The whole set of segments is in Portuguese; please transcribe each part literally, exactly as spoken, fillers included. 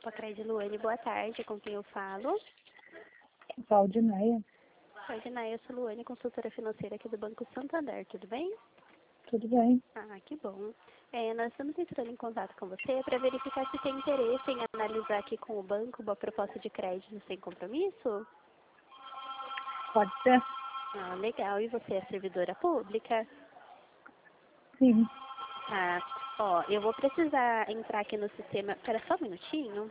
Pacred Luane, boa tarde, com quem eu falo? Valdineia, Valdinai, eu sou Luane, consultora financeira aqui do Banco Santander, tudo bem? tudo bem? Ah, que bom. É, nós estamos entrando em contato com você para verificar se tem interesse em analisar aqui com o banco uma proposta de crédito sem compromisso? Pode ser? Ah, legal. E você é servidora pública? Sim. Ah, ó, eu vou precisar entrar aqui no sistema. Espera só um minutinho.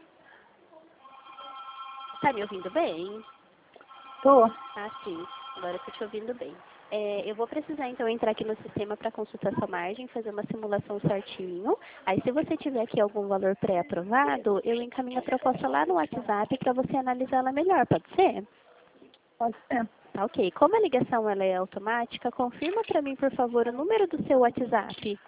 Tá me ouvindo bem? Tô. Ah, sim. Agora eu tô te ouvindo bem. É, eu vou precisar, então, entrar aqui no sistema para consultar sua margem, fazer uma simulação certinho. Aí, se você tiver aqui algum valor pré-aprovado, eu encaminho a proposta lá no WhatsApp para você analisá-la melhor, pode ser? Pode ser. Tá, ok. Como a ligação ela é automática, confirma para mim, por favor, o número do seu WhatsApp.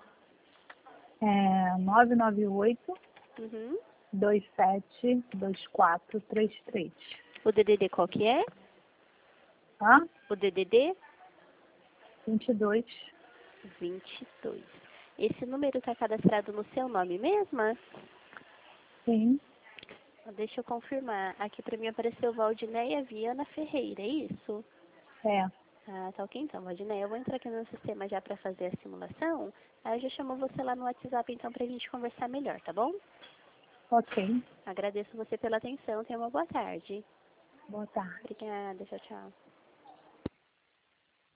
É nove nove oito, Uhum. dois sete dois quatro três três. O D D D qual que é? Tá? O D D D vinte e dois. vinte e dois. Esse número está cadastrado no seu nome mesmo? Sim. Deixa eu confirmar. Aqui para mim apareceu Valdineia Viana Ferreira, é isso? É. Ah, tá ok então, Valdineia. Eu vou entrar aqui no sistema já para fazer a simulação. Aí eu já chamo você lá no WhatsApp então para a gente conversar melhor, tá bom? Ok. Agradeço você pela atenção. Tenha uma boa tarde. Boa tarde. Obrigada. Tchau, tchau.